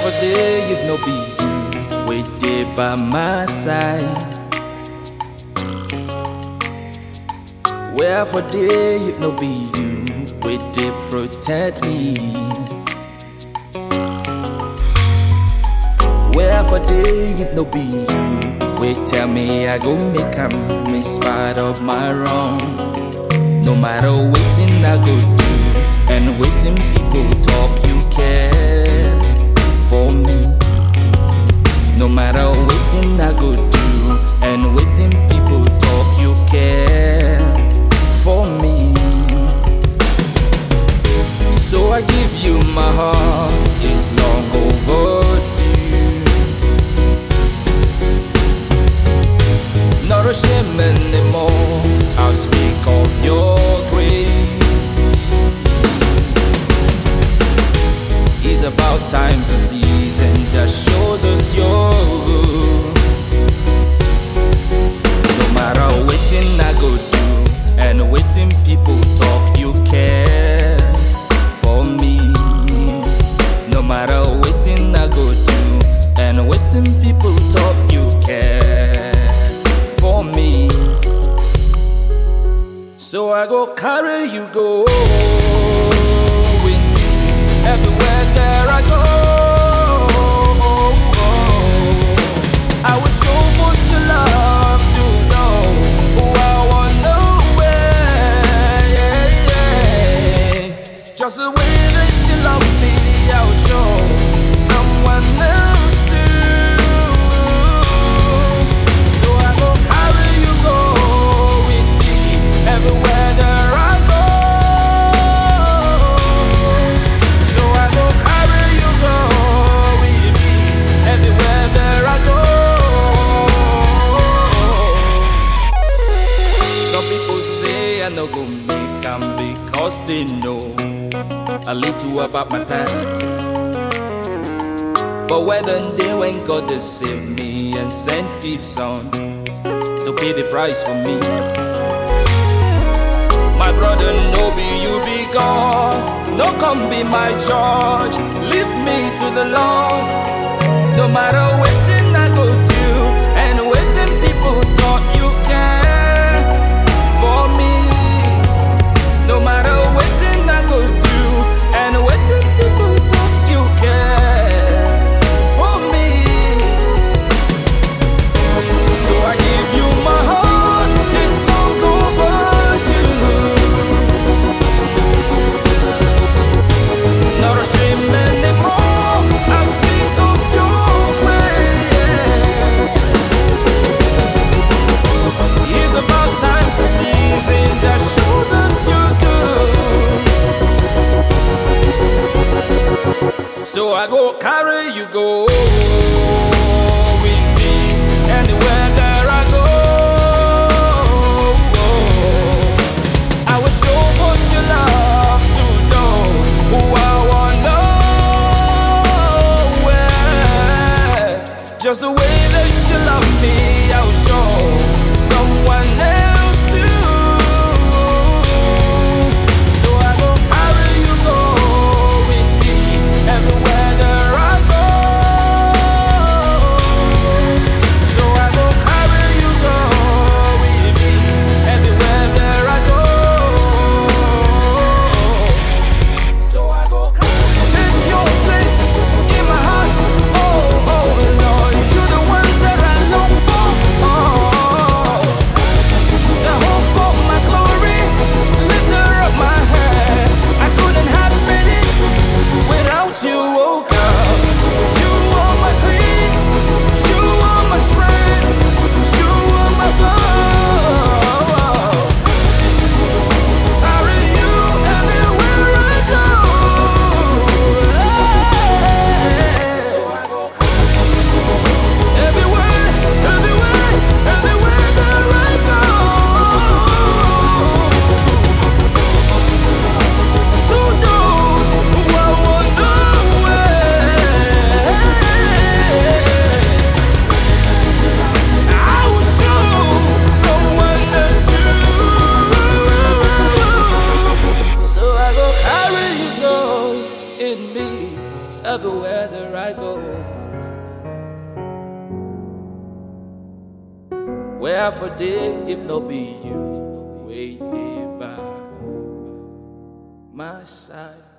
for day if no be you, wait there by my side. Where for day if no be you, wait there protect me. Where for day if no be you, wait tell me I go make am in spite of my wrong. No matter waiting I go do, and waiting people talk, you care for me. No matter waiting I go do, and waiting people talk, you care for me. So I give you my heart, it's long overdue. Not ashamed anymore, I'll speak of your grace. It's about times and seasons that shows us your good. No matter waiting I go do, and waiting people talk, you care for me. No matter waiting I go do, and waiting people talk, you care for me. So I go carry you go with me everywhere there I go. I will show what you love to know. I wanna way, just the way that you love me, I'll show someone else too. So I go carry you go with me everywhere there I go. So I go carry you go with me everywhere there I go. Some people say I no go make am because they know a little about my past. But when the day when God they saved me and sent His Son to pay the price for me. My brother, no be you be God, no come be my judge. Lead me to the Lord. No matter waiting I go do, and waiting people thought you care for me. No matter waiting I go do, and waiting people thought you care for me. So I give you my heart, it's long overdue. Not ashamed anymore, I speak of your grace. It's about times and seasons that shows us you're good. So I go carry you go with me anywhere there I go. I will show what you love to know, who I wanna wear. Just the way that you love me, I'll show someone else too. So I go carry you go with me everywhere there I go. So I go carry you go with me everywhere there I go. So I go take your place in my heart. Oh, oh Lord, you're the one that I long for. Oh, the hope of my glory, lifter of my head. I couldn't have finished without you, oh God. You are my queen, you are my strength, you are my God. Carry you everywhere I go. Everywhere, everywhere, everywhere there I go. To those who I wonder where, I will show someone else too. So I go carry you go in me everywhere that I go. Where for day if no be you, wait by my side.